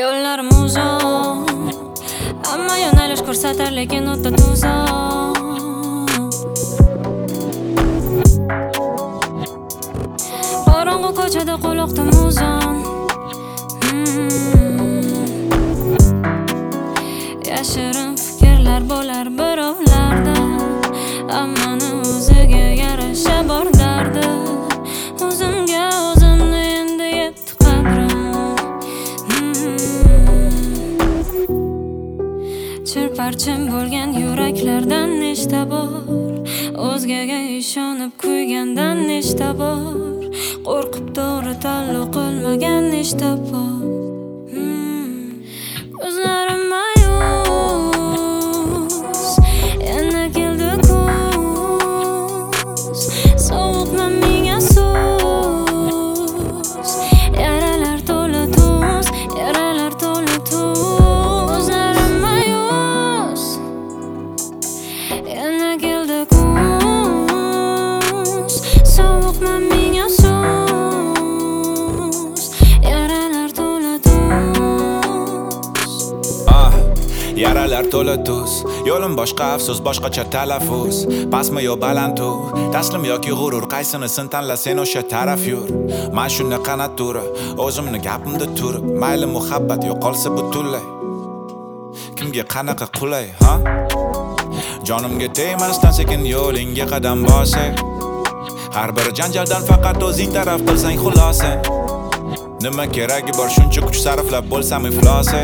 Yo'llarim uzun, hamma yo'nalish ko'rsatar, lekin o'ta tuzoq. Qorong'u ko'chada quloqda muzon. Yashirin fikrlar bo'lar birovlarda, hammani o'ziga yarasha bor dardi. O'zimga o'zimni endi yetdi qadrim. Chirparchin bo'lgan yuraklardan nechta bor, o'zgaga ishonib kuygandan nechta bor, qo'rqib to'g'ri tanlov qilmagan nechta bor. Ko'zlarim ma'yus, yana keldi kuz, sovuqman menga so'z, yaralar to'la tuz, yaralar to'la tuz. Ko'zlarim ma'yus, yana keldi kuz, sovuqman menga so'z, yaralar to'la tuz. Yaralar to'la tuz, yo'lim boshqa, afsus boshqacha talaffuz. Pastmi yo balandu, taslim yoki g'urur, qaysinisini tanla, sen o'sha taraf yur. Men shunaqa natura, o'zimni gapimda turib, mayli muhabbat yo'qolsa butunlay. Kimga qanaqa qulay, ha? Jonimga tegmasdan sekin yo'lingga qadam bosay. Har bir janjaldan faqat o'zing taraf qilsang xulosa. Nima keragi bor shuncha kuch sarflab bo'lsam iflosa.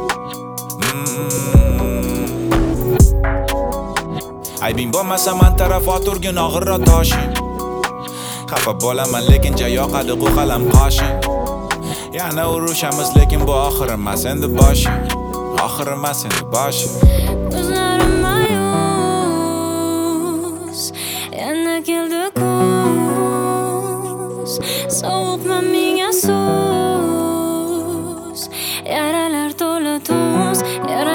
Aybing bo'lmasa man taraf o'turgin og'irroq toshing. Xafa bo'laman lekin ja yoqadi bu qalam qoshing. Yana urushamiz lekin bu oxir emas endi boshing. Oxir emas endi boshing. Ko'zlarim ma'yus, yana keldi kuz, sovuqman menga so'z, yaralar to'la tuz,